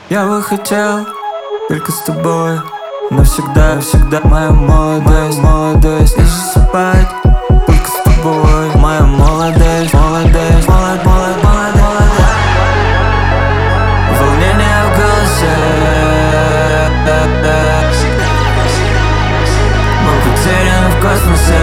Я бы хотел только с тобой навсегда, навсегда. Моя молодость, молодость, не засыпать только с тобой. Моя молодость, молодость, молодость, молодость, молодость. Волнение в голосе. Мы потеряны в космосе.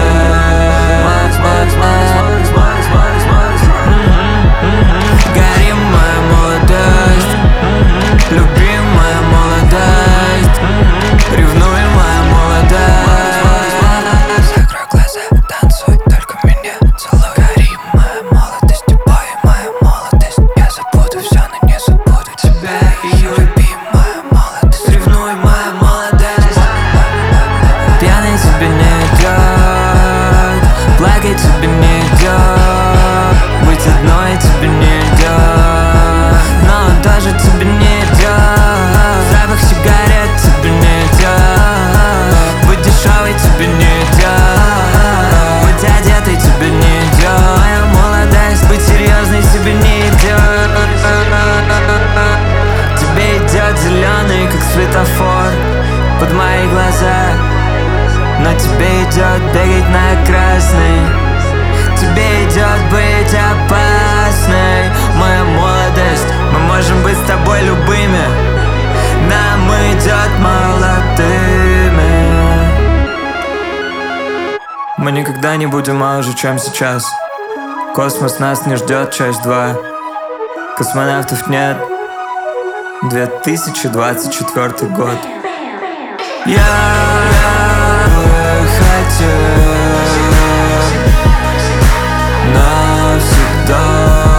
Горим, моя молодость. Любим, моя молодость. Ревнуем, моя молодость. Закрой глаза, танцуй, только меня целуй. Горим, моя молодость, любовь, моя молодость. Я забуду все, но не забуду тебя. Ее любим, моя молодость. Ревнуй, моя молодость. Пьяный тебе не идет, плакать тебе не идет, быть одной тебе не идет, но он тоже тебе не идет. Запах сигарет тебе не идет, быть дешевой тебе не идет, быть одетой тебе не идет. Моя молодость, быть серьезной тебе не идет. Тебе идет зеленый, как светофор, под мои глаза. Но тебе идет бегать на красный. Тебе идет быть опасной. Моя молодость, мы можем быть с тобой любыми. Нам идет молодыми. Мы никогда не будем моложе, чем сейчас. Космос нас не ждет, часть 2. Космонавтов нет. 2024 год. Я хотел навсегда.